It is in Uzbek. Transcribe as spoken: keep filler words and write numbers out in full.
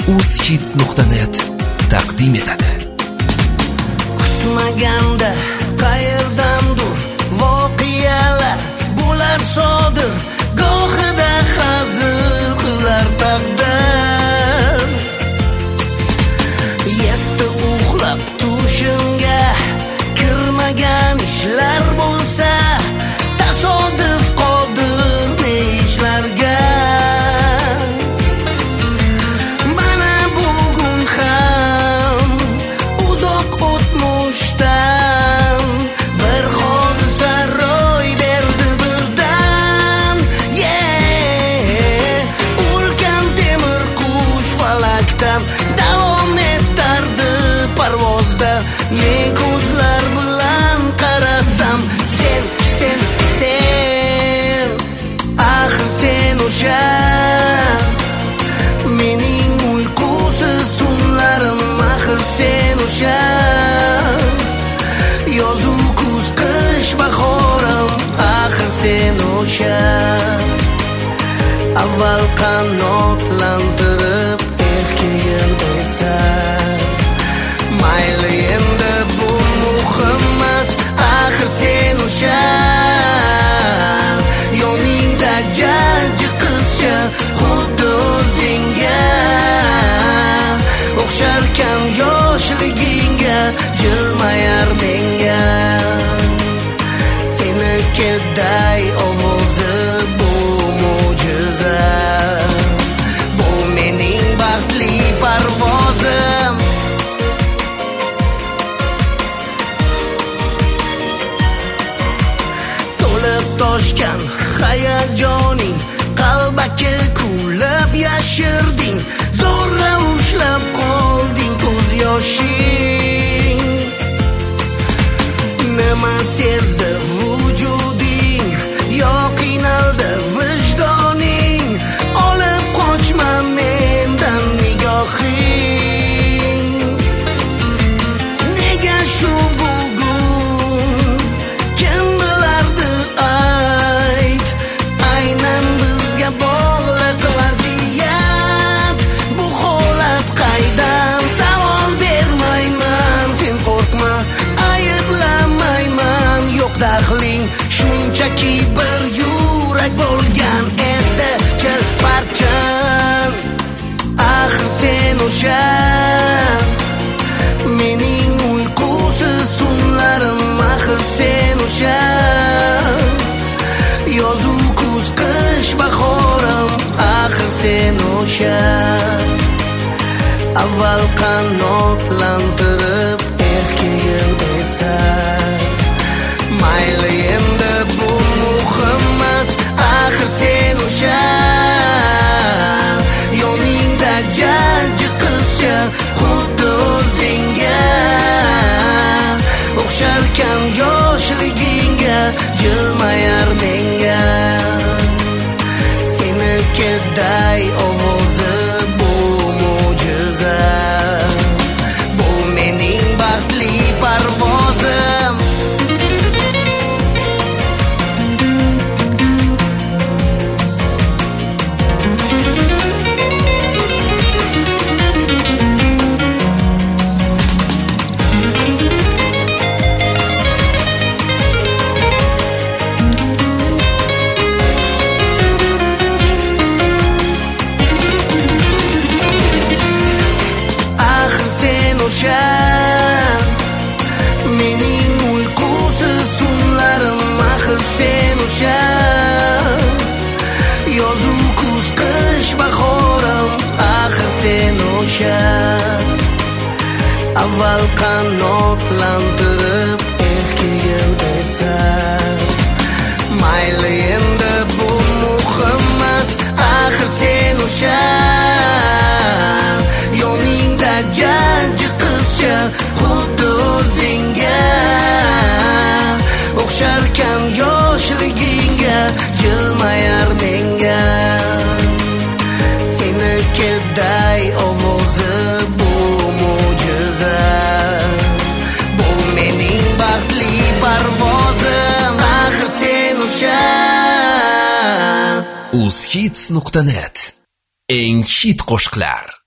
uzhits nuqta net taqdim etadi. Kutmaganda qayerdandir voqealar bo'lar sodir, gohida hazil qilar taqdir. Yetti uxlab tushimga kirmagan ishlar bo'lsa, tasodif qodir ne ishlarga. Mana bugun ham uzoq o'tmishdan bir hodisa ro'y berdi birdan. Yeah! Ulkan temir qush falakdan davom etardi parvozda. Men ko'zlar bilan qarasam, sen, sen, sen, axir sen o'sha mening uyqusiz tunlarim, axir sen o'sha yozu kuz qish bahorim, axir sen o'sha avval qanotlantirib erkagim esan. Mayli endi bu muhim emas, axir sen o'sha yoningda jajji qizcha, xuddi o'zingga o'xsharkan yoshligingga, jilmayar menga senikiday ovozi bu mo'jiza, bu mening baxtli parvozim. To'lib toshgan hayajoning qalbaki kulib yashirding, zo'rla ushlab qolding ko'z yoshing. Nima sezdi vujuding, yo qiynaldi vijdoning, olib qochma mendan nigohing. Nega shu bugun kim bilardi ayt, aynan bizga bog'liq vaziyat. Bu holat qaydan, savol bermayman, sen qo'rqma, ayblamayman, yo'q daxling, shunchaki bir yurak bo'lgan edi chil parchan. Axir sen o'sha mening uyqusiz tunlarim, axir sen o'sha yozu kuz qish bahorim, axir sen o'sha avval qanotlantirib erkagim esan. Mayli endi bu muhim emas, axir sen o'sha yoningda jajji qizcha, xuddi o'zingga o'xsharkan yoshligingga, jilmayar menga senikiday ovozi bu mo'jiza, bu mening baxtli parvozim. Axir sen o'sha mening uyqusiz tunlarim, axir sen o'sha yozu kuz qish bahorim, axir sen o'sha avval qanotlantirib erkagim esan. Mayli endi bu muhim emas, axir sen o'sha yoningda jajji qizcha, xuddi o'zingga o'xsharkan yoshligingga, jilmayar menga senikiday ovozi bu mo'jiza, bu mening baxtli parvozim, axir sen o'sha uzhits nuqta net eng hit qo'shiqlar.